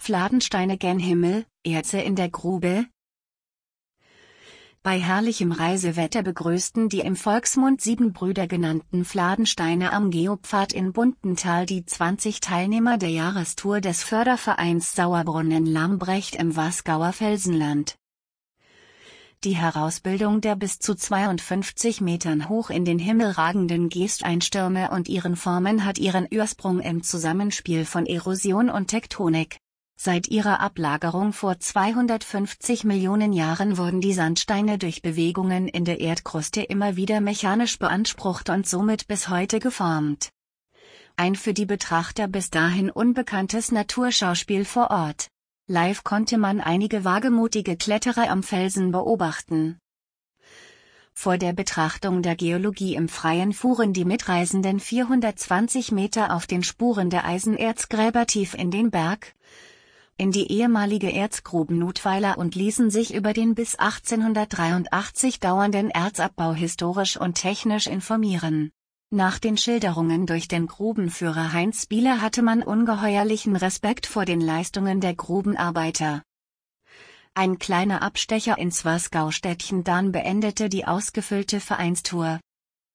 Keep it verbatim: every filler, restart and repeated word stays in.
Fladensteine gen Himmel, Erze in der Grube. Bei herrlichem Reisewetter begrüßten die im Volksmund Sieben Brüder genannten Fladensteine am Geopfad in Buntental die zwanzig Teilnehmer der Jahrestour des Fördervereins Sauerbrunnen-Lambrecht im Wasgauer Felsenland. Die Herausbildung der bis zu zweiundfünfzig Metern hoch in den Himmel ragenden Gesteinstürme und ihren Formen hat ihren Ursprung im Zusammenspiel von Erosion und Tektonik. Seit ihrer Ablagerung vor zweihundertfünfzig Millionen Jahren wurden die Sandsteine durch Bewegungen in der Erdkruste immer wieder mechanisch beansprucht und somit bis heute geformt. Ein für die Betrachter bis dahin unbekanntes Naturschauspiel vor Ort. Live konnte man einige wagemutige Kletterer am Felsen beobachten. Vor der Betrachtung der Geologie im Freien fuhren die Mitreisenden vierhundertzwanzig Meter auf den Spuren der Eisenerzgräber tief in den Berg, in die ehemalige Erzgrube Nutweiler und ließen sich über den bis achtzehnhundertdreiundachtzig dauernden Erzabbau historisch und technisch informieren. Nach den Schilderungen durch den Grubenführer Heinz Bieler hatte man ungeheuerlichen Respekt vor den Leistungen der Grubenarbeiter. Ein kleiner Abstecher ins Wasgaustädtchen Dahn beendete die ausgefüllte Vereinstour.